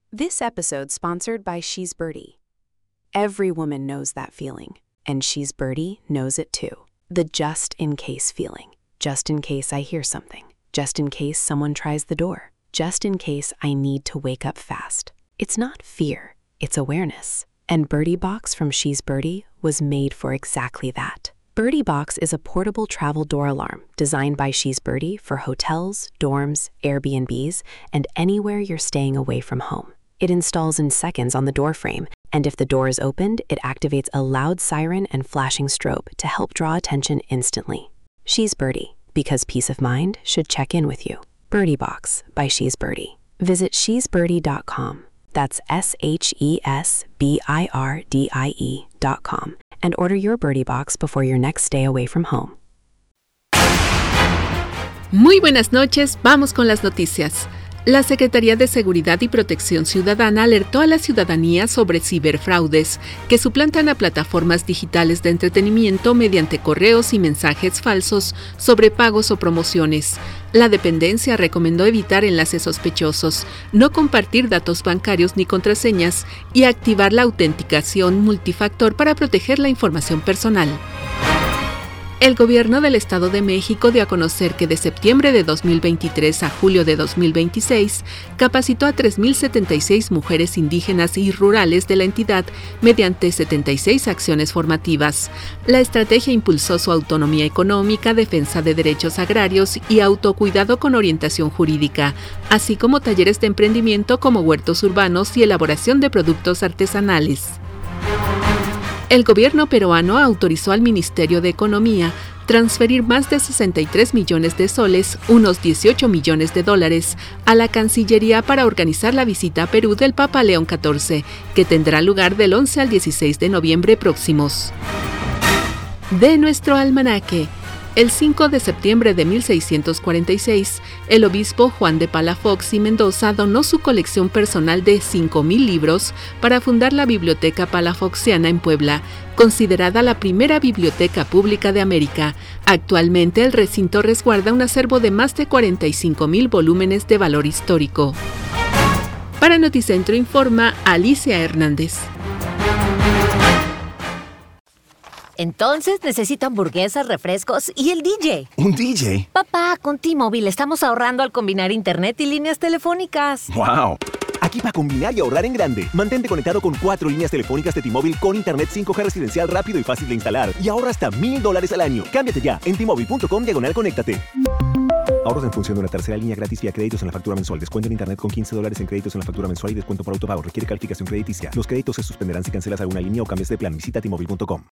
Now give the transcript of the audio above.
This episode sponsored by She's Birdie. Every woman knows that feeling, and She's Birdie knows it too. The just-in-case feeling. Just in case I hear something. Just in case someone tries the door. Just in case I need to wake up fast. It's not fear, it's awareness. And Birdie Box from She's Birdie was made for exactly that. Birdie Box is a portable travel door alarm designed by She's Birdie for hotels, dorms, Airbnbs, and anywhere you're staying away from home. It installs in seconds on the door frame, and if the door is opened, it activates a loud siren and flashing strobe to help draw attention instantly. She's Birdie, because peace of mind should check in with you. Birdie Box by She's Birdie. Visit shesbirdie.com. That's SHESBIRDIE.com. And order your Birdie Box before your next stay away from home. Muy buenas noches, vamos con las noticias. La Secretaría de Seguridad y Protección Ciudadana alertó a la ciudadanía sobre ciberfraudes que suplantan a plataformas digitales de entretenimiento mediante correos y mensajes falsos sobre pagos o promociones. La dependencia recomendó evitar enlaces sospechosos, no compartir datos bancarios ni contraseñas y activar la autenticación multifactor para proteger la información personal. El gobierno del Estado de México dio a conocer que de septiembre de 2023 a julio de 2026 capacitó a 3.076 mujeres indígenas y rurales de la entidad mediante 76 acciones formativas. La estrategia impulsó su autonomía económica, defensa de derechos agrarios y autocuidado con orientación jurídica, así como talleres de emprendimiento como huertos urbanos y elaboración de productos artesanales. El gobierno peruano autorizó al Ministerio de Economía transferir más de 63 millones de soles, unos 18 millones de dólares, a la Cancillería para organizar la visita a Perú del Papa León XIV, que tendrá lugar del 11 al 16 de noviembre próximos. De nuestro almanaque. El 5 de septiembre de 1646, el obispo Juan de Palafox y Mendoza donó su colección personal de 5,000 libros para fundar la Biblioteca Palafoxiana en Puebla, considerada la primera biblioteca pública de América. Actualmente el recinto resguarda un acervo de más de 45,000 volúmenes de valor histórico. Para Noticentro informa Alicia Hernández. Entonces necesito hamburguesas, refrescos y el DJ. ¿Un DJ? Papá, con T-Mobile estamos ahorrando al combinar internet y líneas telefónicas. ¡Wow! Aquí para combinar y ahorrar en grande. Mantente conectado con 4 líneas telefónicas de T-Mobile con internet 5G residencial rápido y fácil de instalar. Y ahorra hasta $1,000 al año. Cámbiate ya en T-Mobile.com/conéctate. Ahorros en función de una tercera línea gratis vía créditos en la factura mensual. Descuento en internet con $15 en créditos en la factura mensual y descuento por autopago. Requiere calificación crediticia. Los créditos se suspenderán si cancelas alguna línea o cambias de plan. Visita T-Mobile.com.